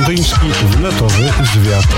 londyński wnetowy zwiat.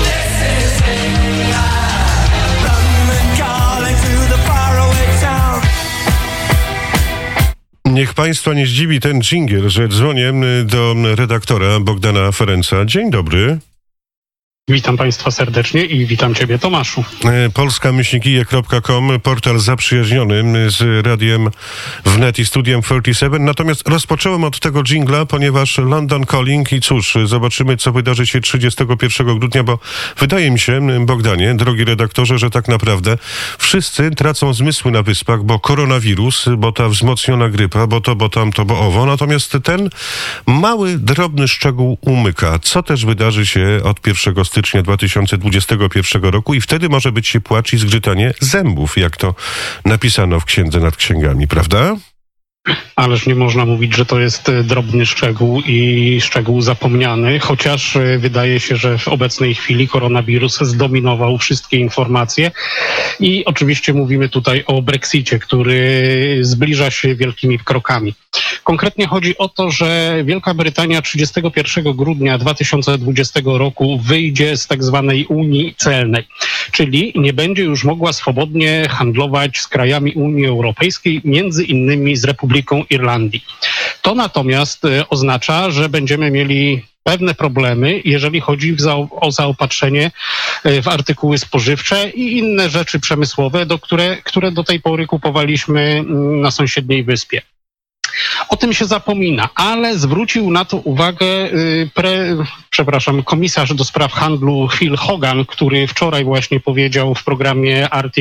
Niech Państwa nie zdziwi ten dżingiel, że dzwonię do redaktora Bogdana Ferenca. Dzień dobry. Witam Państwa serdecznie i witam Ciebie, Tomaszu. polska-kije.com, portal zaprzyjaźniony z radiem wnet i studiem 37. Natomiast rozpocząłem od tego dżingla, ponieważ London Calling i cóż, zobaczymy, co wydarzy się 31 grudnia, bo wydaje mi się, Bogdanie, drogi redaktorze, że tak naprawdę wszyscy tracą zmysły na wyspach, bo koronawirus, bo ta wzmocniona grypa, bo to, bo tamto, bo owo. Natomiast ten mały, drobny szczegół umyka. Co też wydarzy się od 1 stycznia 2021 roku i wtedy może być się płacz i zgrzytanie zębów, jak to napisano w Księdze nad Księgami, prawda? Ależ nie można mówić, że to jest drobny szczegół i szczegół zapomniany, chociaż wydaje się, że w obecnej chwili koronawirus zdominował wszystkie informacje i oczywiście mówimy tutaj o Brexicie, który zbliża się wielkimi krokami. Konkretnie chodzi o to, że Wielka Brytania 31 grudnia 2020 roku wyjdzie z tak zwanej Unii Celnej, czyli nie będzie już mogła swobodnie handlować z krajami Unii Europejskiej, między innymi z Republiką Irlandii. To natomiast oznacza, że będziemy mieli pewne problemy, jeżeli chodzi o zaopatrzenie w artykuły spożywcze i inne rzeczy przemysłowe, które do tej pory kupowaliśmy na sąsiedniej wyspie. O tym się zapomina, ale zwrócił na to uwagę komisarz do spraw handlu Phil Hogan, który wczoraj właśnie powiedział w programie RT,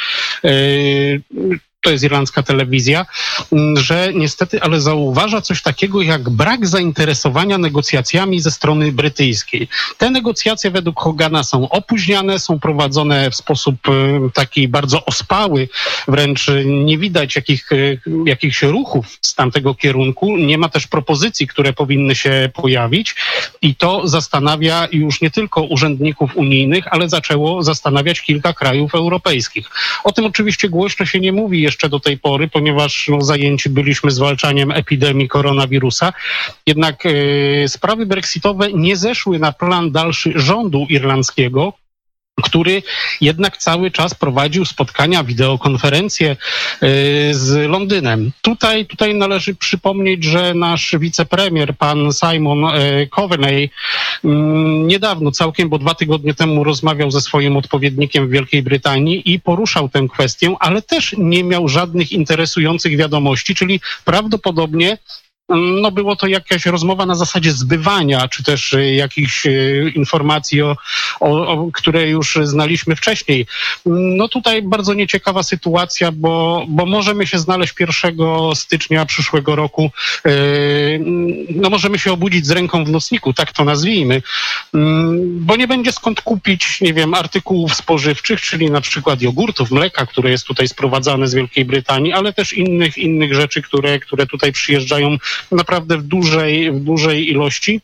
to jest irlandzka telewizja, że niestety, ale zauważa coś takiego jak brak zainteresowania negocjacjami ze strony brytyjskiej. Te negocjacje według Hogana są opóźniane, są prowadzone w sposób taki bardzo ospały, wręcz nie widać jakichś ruchów z tamtego kierunku, nie ma też propozycji, które powinny się pojawić i to zastanawia już nie tylko urzędników unijnych, ale zaczęło zastanawiać kilka krajów europejskich. O tym oczywiście głośno się nie mówi jeszcze do tej pory, ponieważ zajęci byliśmy zwalczaniem epidemii koronawirusa. Jednak sprawy brexitowe nie zeszły na plan dalszy rządu irlandzkiego, który jednak cały czas prowadził spotkania, wideokonferencje z Londynem. Tutaj należy przypomnieć, że nasz wicepremier, pan Simon Coveney, niedawno całkiem, bo 2 tygodnie temu rozmawiał ze swoim odpowiednikiem w Wielkiej Brytanii i poruszał tę kwestię, ale też nie miał żadnych interesujących wiadomości, czyli prawdopodobnie było to jakaś rozmowa na zasadzie zbywania, czy też jakichś informacji, które już znaliśmy wcześniej. Tutaj bardzo nieciekawa sytuacja, bo możemy się znaleźć 1 stycznia przyszłego roku, możemy się obudzić z ręką w nocniku, tak to nazwijmy, bo nie będzie skąd kupić, artykułów spożywczych, czyli na przykład jogurtów, mleka, które jest tutaj sprowadzane z Wielkiej Brytanii, ale też innych rzeczy, które tutaj przyjeżdżają naprawdę w dużej ilości,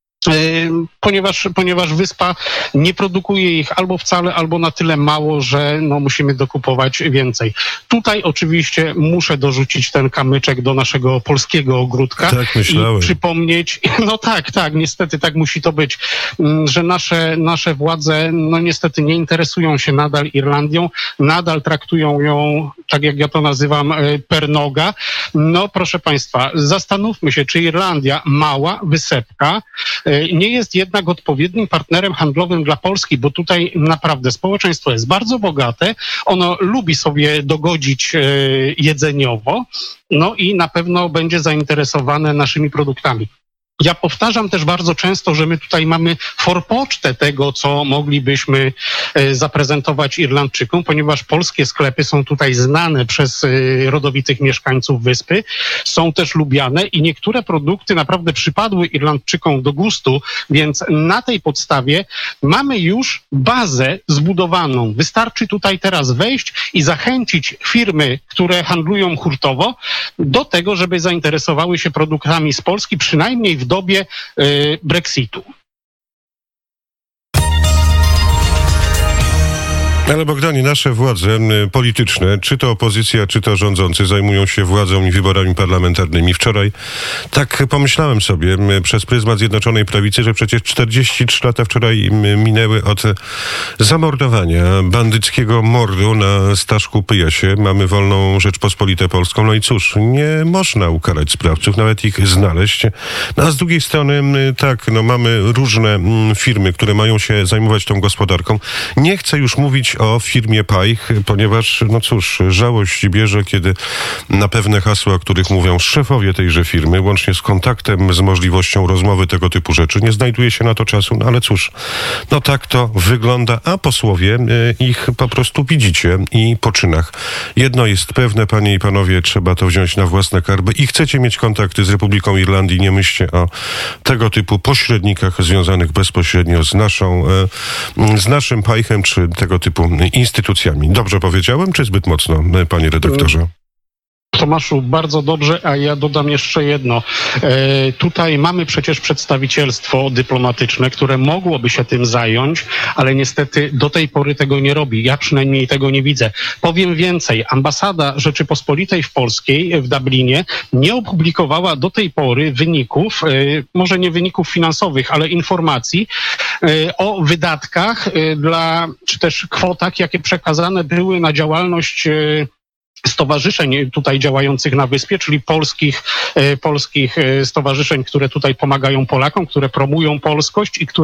ponieważ wyspa nie produkuje ich albo wcale, albo na tyle mało, że musimy dokupować więcej. Tutaj oczywiście muszę dorzucić ten kamyczek do naszego polskiego ogródka. Tak myślałem. I przypomnieć, niestety tak musi to być, że nasze władze niestety nie interesują się nadal Irlandią, nadal traktują ją, tak jak ja to nazywam, per noga. Proszę Państwa, zastanówmy się, czy Irlandia, mała wysepka, nie jest jednak odpowiednim partnerem handlowym dla Polski, bo tutaj naprawdę społeczeństwo jest bardzo bogate, ono lubi sobie dogodzić jedzeniowo, i na pewno będzie zainteresowane naszymi produktami. Ja powtarzam też bardzo często, że my tutaj mamy forpocztę tego, co moglibyśmy zaprezentować Irlandczykom, ponieważ polskie sklepy są tutaj znane przez rodowitych mieszkańców wyspy, są też lubiane i niektóre produkty naprawdę przypadły Irlandczykom do gustu, więc na tej podstawie mamy już bazę zbudowaną. Wystarczy tutaj teraz wejść i zachęcić firmy, które handlują hurtowo, do tego, żeby zainteresowały się produktami z Polski, przynajmniej w dobie Brexitu. Ale Bogdanie, nasze władze polityczne, czy to opozycja, czy to rządzący, zajmują się władzą i wyborami parlamentarnymi. Wczoraj tak pomyślałem sobie przez pryzmat Zjednoczonej Prawicy, że przecież 43 lata wczoraj minęły od zamordowania, bandyckiego mordu na Staszku Pyjasie. Mamy wolną Rzeczpospolitę Polską. No i cóż, nie można ukarać sprawców, nawet ich znaleźć. No a z drugiej strony tak, no mamy różne firmy, które mają się zajmować tą gospodarką. Nie chcę już mówić o firmie Pajch, ponieważ, no cóż, żałość bierze, kiedy na pewne hasła, o których mówią szefowie tejże firmy, łącznie z kontaktem, z możliwością rozmowy tego typu rzeczy, nie znajduje się na to czasu, no ale cóż, no tak to wygląda, a posłowie ich po prostu widzicie i po czynach. Jedno jest pewne, panie i panowie, trzeba to wziąć na własne karby i chcecie mieć kontakty z Republiką Irlandii, nie myślcie o tego typu pośrednikach związanych bezpośrednio z naszym Pajchem, czy tego typu instytucjami. Dobrze powiedziałem, czy zbyt mocno, panie redaktorze? Tomaszu, bardzo dobrze, a ja dodam jeszcze jedno. Tutaj mamy przecież przedstawicielstwo dyplomatyczne, które mogłoby się tym zająć, ale niestety do tej pory tego nie robi. Ja przynajmniej tego nie widzę. Powiem więcej. Ambasada Rzeczypospolitej w Dublinie nie opublikowała do tej pory wyników, może nie wyników finansowych, ale informacji o wydatkach czy też kwotach, jakie przekazane były na działalność stowarzyszeń tutaj działających na wyspie, czyli polskich stowarzyszeń, które tutaj pomagają Polakom, które promują polskość i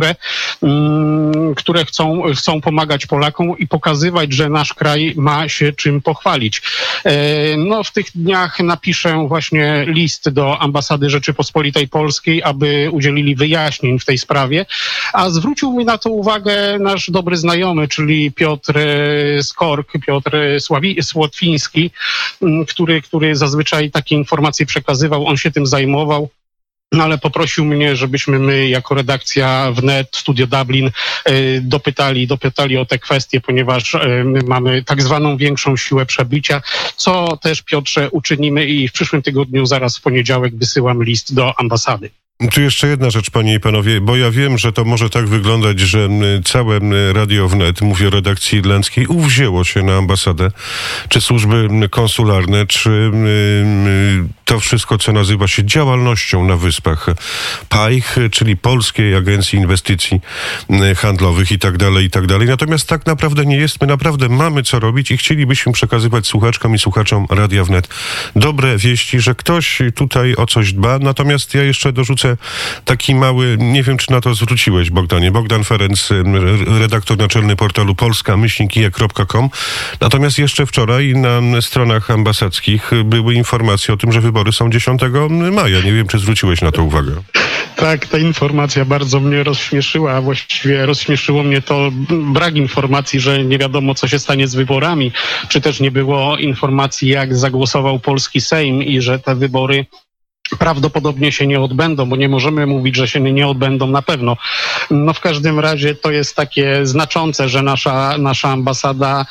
które chcą pomagać Polakom i pokazywać, że nasz kraj ma się czym pochwalić. No, w tych dniach napiszę właśnie list do Ambasady Rzeczypospolitej Polskiej, aby udzielili wyjaśnień w tej sprawie, a zwrócił mi na to uwagę nasz dobry znajomy, czyli Piotr Skork, Piotr Słotwiński, który zazwyczaj takie informacje przekazywał, on się tym zajmował. No ale poprosił mnie, żebyśmy my jako redakcja wnet, Studio Dublin dopytali o te kwestie, ponieważ mamy tak zwaną większą siłę przebicia, co też, Piotrze, uczynimy i w przyszłym tygodniu, zaraz w poniedziałek, wysyłam list do ambasady. Tu jeszcze jedna rzecz, panie i panowie, bo ja wiem, że to może tak wyglądać, że całe Radio Wnet, mówię o redakcji irlandzkiej, uwzięło się na ambasadę, czy służby konsularne, czy to wszystko, co nazywa się działalnością na wyspach Pajch, czyli Polskiej Agencji Inwestycji Handlowych i tak dalej, i tak dalej. Natomiast tak naprawdę nie jest. My naprawdę mamy co robić i chcielibyśmy przekazywać słuchaczkom i słuchaczom Radia Wnet dobre wieści, że ktoś tutaj o coś dba. Natomiast ja jeszcze dorzucę taki mały, nie wiem, czy na to zwróciłeś, Bogdanie. Bogdan Ferenc, redaktor naczelny portalu polska-kije.com. Natomiast jeszcze wczoraj na stronach ambasadzkich były informacje o tym, że wybory są 10 maja. Nie wiem, czy zwróciłeś na to uwagę. Tak, ta informacja bardzo mnie rozśmieszyła, a właściwie rozśmieszyło mnie to brak informacji, że nie wiadomo, co się stanie z wyborami, czy też nie było informacji, jak zagłosował polski Sejm i że te wybory prawdopodobnie się nie odbędą, bo nie możemy mówić, że się nie odbędą na pewno. No w każdym razie to jest takie znaczące, że nasza ambasada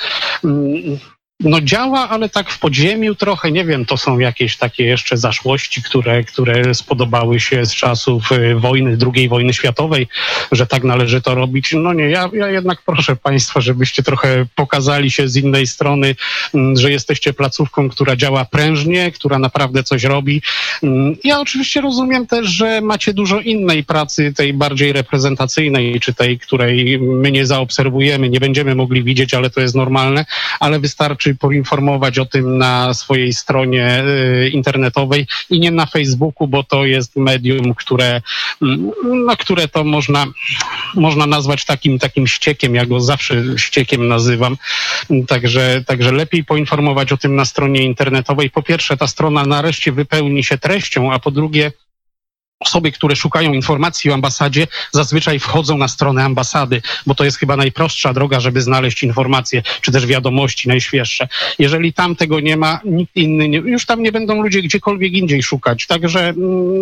no działa, ale tak w podziemiu trochę, nie wiem, to są jakieś takie jeszcze zaszłości, które spodobały się z czasów wojny, II wojny światowej, że tak należy to robić. No nie, ja jednak proszę państwa, żebyście trochę pokazali się z innej strony, że jesteście placówką, która działa prężnie, która naprawdę coś robi. Ja oczywiście rozumiem też, że macie dużo innej pracy, tej bardziej reprezentacyjnej, czy tej, której my nie zaobserwujemy, nie będziemy mogli widzieć, ale to jest normalne, ale wystarczy poinformować o tym na swojej stronie internetowej i nie na Facebooku, bo to jest medium, które to można nazwać takim ściekiem. Ja go zawsze ściekiem nazywam. Także lepiej poinformować o tym na stronie internetowej. Po pierwsze, ta strona nareszcie wypełni się treścią, a po drugie, osoby, które szukają informacji o ambasadzie, zazwyczaj wchodzą na stronę ambasady, bo to jest chyba najprostsza droga, żeby znaleźć informacje, czy też wiadomości najświeższe. Jeżeli tam tego nie ma, nikt inny już tam nie będą ludzie gdziekolwiek indziej szukać. Także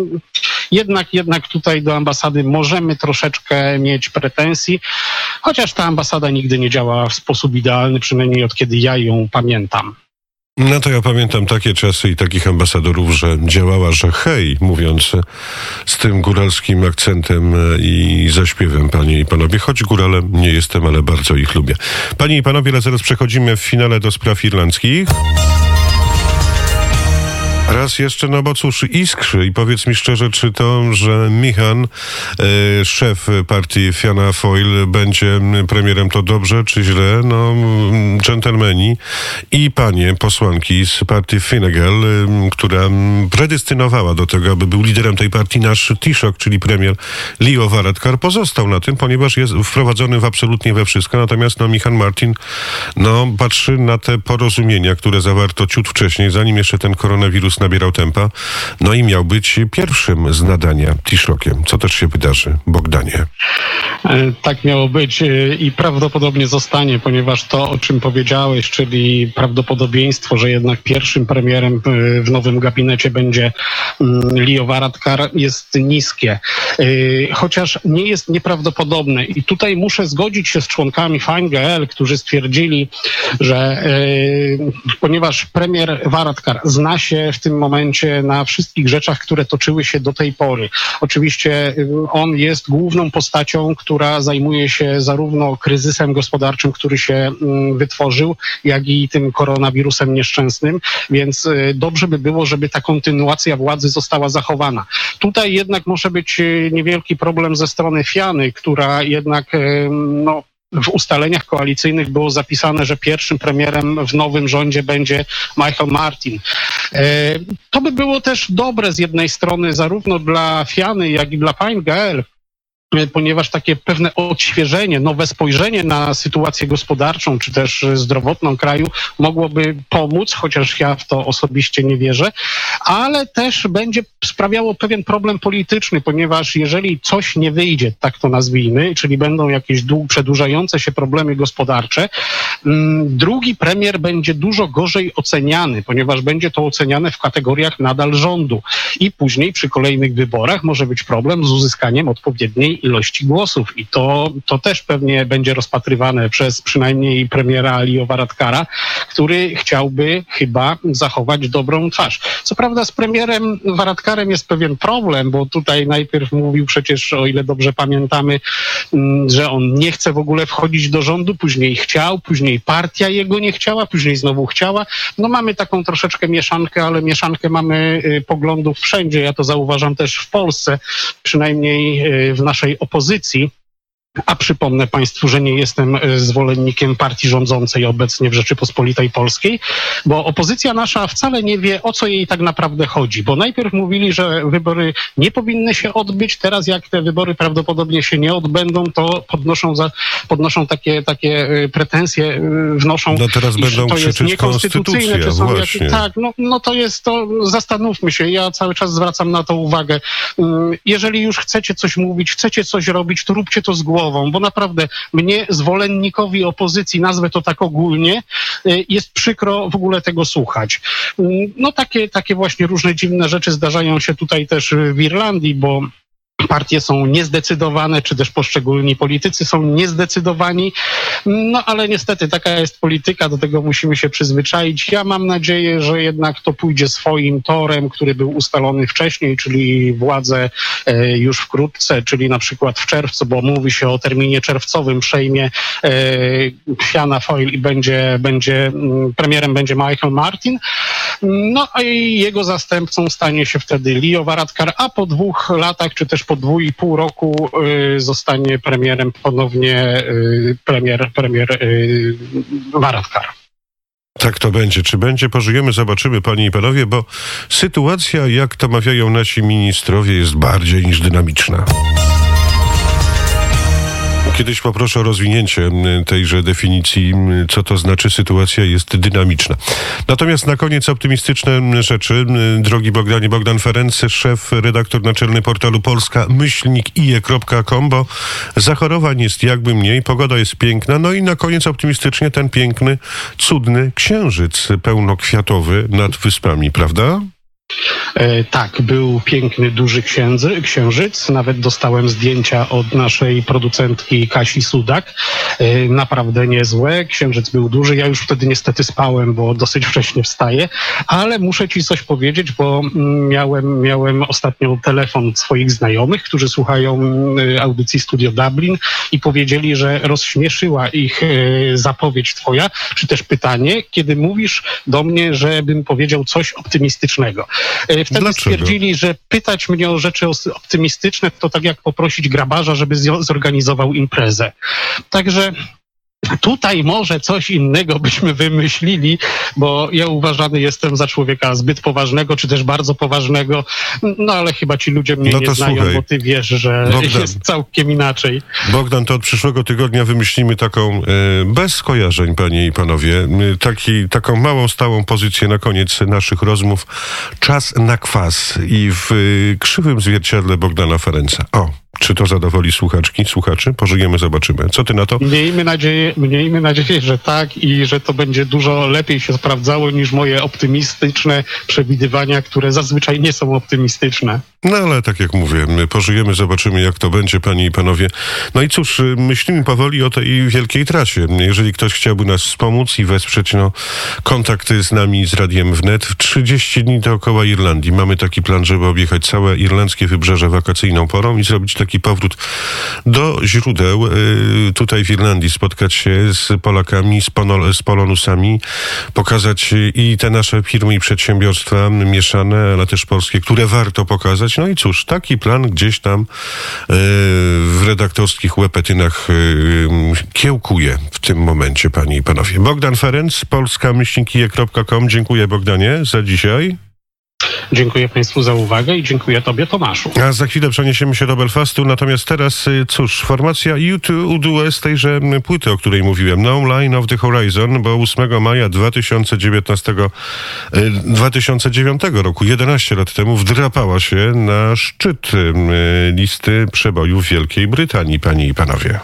jednak tutaj do ambasady możemy troszeczkę mieć pretensji, chociaż ta ambasada nigdy nie działa w sposób idealny, przynajmniej od kiedy ja ją pamiętam. No to ja pamiętam takie czasy i takich ambasadorów, że działała, że hej, mówiąc z tym góralskim akcentem i zaśpiewem, panie i panowie, choć góralem nie jestem, ale bardzo ich lubię. Panie i panowie, ale zaraz przechodzimy w finale do spraw irlandzkich. Raz jeszcze, no bo cóż, iskrzy i powiedz mi szczerze, czy to, że Michan, szef partii Fianna Fáil, będzie premierem, to dobrze, czy źle? No, dżentelmeni i panie posłanki z partii Fine Gael, która predestynowała do tego, aby był liderem tej partii nasz Taoiseach, czyli premier Leo Varadkar, pozostał na tym, ponieważ jest wprowadzony absolutnie we wszystko, natomiast Micheál Martin patrzy na te porozumienia, które zawarto ciut wcześniej, zanim jeszcze ten koronawirus nabierał tempa, no i miał być pierwszym z nadania Taoiseachiem. Co też się wydarzy, Bogdanie? Tak miało być i prawdopodobnie zostanie, ponieważ to, o czym powiedziałeś, czyli prawdopodobieństwo, że jednak pierwszym premierem w nowym gabinecie będzie Leo Varadkar, jest niskie. Chociaż nie jest nieprawdopodobne. I tutaj muszę zgodzić się z członkami Fine Gael, którzy stwierdzili, że ponieważ premier Varadkar zna się w tym momencie na wszystkich rzeczach, które toczyły się do tej pory. Oczywiście on jest główną postacią, która zajmuje się zarówno kryzysem gospodarczym, który się wytworzył, jak i tym koronawirusem nieszczęsnym, więc dobrze by było, żeby ta kontynuacja władzy została zachowana. Tutaj jednak może być niewielki problem ze strony Fiany, która jednak w ustaleniach koalicyjnych było zapisane, że pierwszym premierem w nowym rządzie będzie Micheál Martin. To by było też dobre z jednej strony zarówno dla Fiany, jak i dla Fine Gael, ponieważ takie pewne odświeżenie, nowe spojrzenie na sytuację gospodarczą czy też zdrowotną kraju mogłoby pomóc, chociaż ja w to osobiście nie wierzę, ale też będzie sprawiało pewien problem polityczny, ponieważ jeżeli coś nie wyjdzie, tak to nazwijmy, czyli będą jakieś przedłużające się problemy gospodarcze, drugi premier będzie dużo gorzej oceniany, ponieważ będzie to oceniane w kategoriach nadal rządu i później przy kolejnych wyborach może być problem z uzyskaniem odpowiedniej ilości głosów i to też pewnie będzie rozpatrywane przez przynajmniej premiera Leo Varadkara, który chciałby chyba zachować dobrą twarz. Co prawda z premierem Varadkarem jest pewien problem, bo tutaj najpierw mówił przecież, o ile dobrze pamiętamy, że on nie chce w ogóle wchodzić do rządu, później chciał, później partia jego nie chciała, później znowu chciała. No mamy taką troszeczkę mieszankę, ale mieszankę mamy poglądów wszędzie. Ja to zauważam też w Polsce, przynajmniej w naszej opozycji. A przypomnę Państwu, że nie jestem zwolennikiem partii rządzącej obecnie w Rzeczypospolitej Polskiej, bo opozycja nasza wcale nie wie, o co jej tak naprawdę chodzi, bo najpierw mówili, że wybory nie powinny się odbyć, teraz jak te wybory prawdopodobnie się nie odbędą, to podnoszą takie pretensje, wnoszą, no teraz będą to jest niekonstytucyjne, czy są właśnie. tak, no to jest to, zastanówmy się, ja cały czas zwracam na to uwagę. Jeżeli już chcecie coś mówić, chcecie coś robić, to róbcie to z głową, bo naprawdę mnie, zwolennikowi opozycji, nazwę to tak ogólnie, jest przykro w ogóle tego słuchać. No takie właśnie różne dziwne rzeczy zdarzają się tutaj też w Irlandii, bo partie są niezdecydowane, czy też poszczególni politycy są niezdecydowani. No ale niestety taka jest polityka, do tego musimy się przyzwyczaić. Ja mam nadzieję, że jednak to pójdzie swoim torem, który był ustalony wcześniej, czyli władze już wkrótce, czyli na przykład w czerwcu, bo mówi się o terminie czerwcowym, przejmie Fianna Fáil i premierem będzie Micheál Martin. No a jego zastępcą stanie się wtedy Leo Varadkar, a po 2 latach, czy też po 2,5 roku zostanie premierem ponownie premier Varadkar. Tak to będzie. Czy będzie? Pożyjemy, zobaczymy, panie i panowie, bo sytuacja, jak to mawiają nasi ministrowie, jest bardziej niż dynamiczna. Kiedyś poproszę o rozwinięcie tejże definicji, co to znaczy sytuacja jest dynamiczna. Natomiast na koniec optymistyczne rzeczy. Drogi Bogdanie, Bogdan Ferenc, szef, redaktor naczelny portalu polska-ije.com, bo zachorowań jest jakby mniej, pogoda jest piękna, no i na koniec optymistycznie ten piękny, cudny księżyc pełnokwiatowy nad wyspami, prawda? Tak, był piękny, duży księżyc. Nawet dostałem zdjęcia od naszej producentki Kasi Sudak. Naprawdę niezłe. Księżyc był duży. Ja już wtedy niestety spałem, bo dosyć wcześnie wstaję. Ale muszę ci coś powiedzieć, bo miałem ostatnio telefon swoich znajomych, którzy słuchają audycji Studio Dublin i powiedzieli, że rozśmieszyła ich zapowiedź twoja, czy też pytanie, kiedy mówisz do mnie, żebym powiedział coś optymistycznego. Wtedy Dlaczego? stwierdzili, że pytać mnie o rzeczy optymistyczne to tak jak poprosić grabarza, żeby zorganizował imprezę. Także tutaj może coś innego byśmy wymyślili, bo ja uważany jestem za człowieka zbyt poważnego, czy też bardzo poważnego, no ale chyba ci ludzie mnie nie znają, słuchaj, bo ty wiesz, że Bogdan, jest całkiem inaczej. Bogdan, to od przyszłego tygodnia wymyślimy taką, bez skojarzeń, panie i panowie, taką małą, stałą pozycję na koniec naszych rozmów. Czas na kwas i w krzywym zwierciadle Bogdana Ferenca. O! Czy to zadowoli słuchaczy? Pożyjemy, zobaczymy. Co ty na to? Miejmy nadzieję, że tak i że to będzie dużo lepiej się sprawdzało niż moje optymistyczne przewidywania, które zazwyczaj nie są optymistyczne. No ale tak jak mówię, pożyjemy, zobaczymy jak to będzie, panie i panowie. No i cóż, myślimy powoli o tej wielkiej trasie. Jeżeli ktoś chciałby nas wspomóc i wesprzeć, kontakty z nami, z Radiem Wnet. W 30 dni dookoła Irlandii. Mamy taki plan, żeby objechać całe irlandzkie wybrzeże wakacyjną porą i zrobić taki powrót do źródeł. Tutaj w Irlandii spotkać się z Polakami, z Polonusami, pokazać i te nasze firmy i przedsiębiorstwa mieszane, ale też polskie, które warto pokazać. No i cóż, taki plan gdzieś tam w redaktorskich łepetynach kiełkuje w tym momencie, panie i panowie. Bogdan Ferenc, polska-kije.com. Dziękuję, Bogdanie, za dzisiaj. Dziękuję Państwu za uwagę i dziękuję Tobie, Tomaszu. A za chwilę przeniesiemy się do Belfastu, natomiast teraz, cóż, formacja U2 z tejże płyty, o której mówiłem, No Line of the Horizon, bo 8 maja 2009 roku, 11 lat temu, wdrapała się na szczyt listy przebojów Wielkiej Brytanii, panie i panowie.